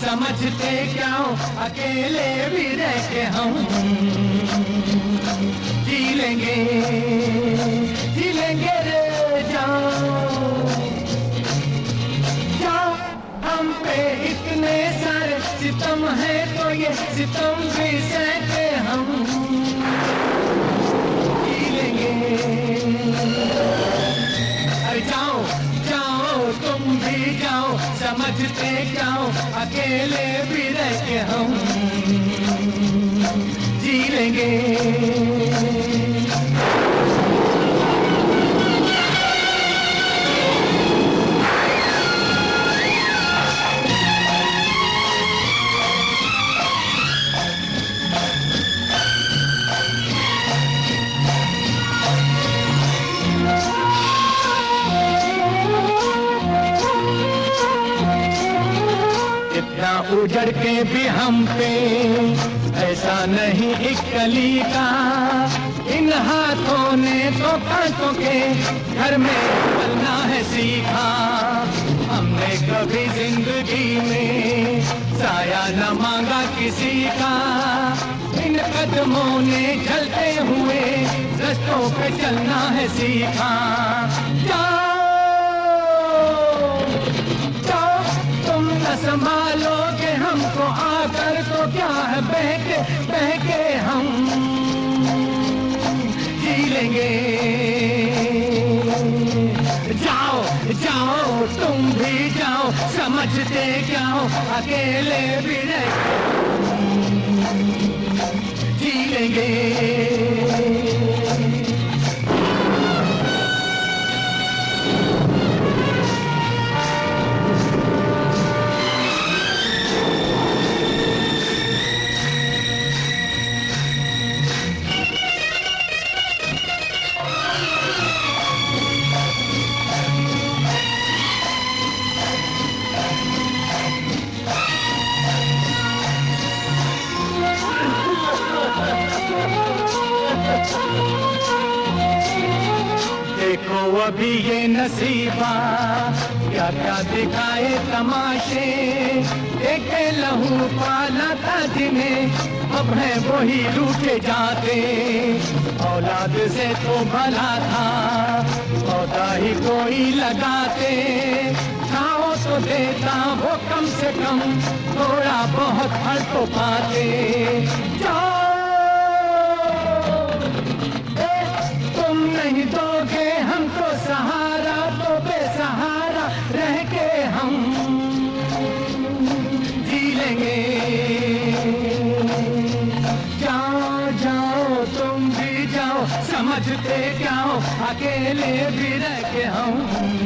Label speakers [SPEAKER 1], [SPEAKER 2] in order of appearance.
[SPEAKER 1] समझते क्या हो, अकेले भी रह के हम जी लेंगे रे। जाओ जाओ, हम पे इतने सारे सितम है तो ये सितम भी सह के हम जी लेंगे। अरे जाओ जाओ, तुम भी जाओ, समझते क्या हो, अकेले भी रह के हम जी लेंगे। इतना उजड़ के भी हम पे ऐसा नहीं एक कली का, इन हाथों ने तो कांटों के घर में चलना है सीखा। हमने कभी जिंदगी में साया न मांगा किसी का, इन कदमों ने चलते हुए रास्तों पे चलना है सीखा। संभालोगे हमको आकर तो क्या है, बह के हम जी लेंगे। जाओ जाओ, तुम भी जाओ, समझते क्या हो, अकेले भी रह जी लेंगे। देखो अभी ये नसीबा क्या क्या दिखाए तमाशे, देखे लहू पाला था जिन्हें अब है वही लूटे जाते। औलाद से तो भला था पौधा ही कोई लगाते, खाओ तो देता वो कम से कम थोड़ा बहुत फल तो पाते। तुम नहीं दोगे हमको सहारा तो बेसहारा रह के हम जी लेंगे। जाओ जाओ, तुम भी जाओ, समझते क्या हो, अकेले भी रह के हम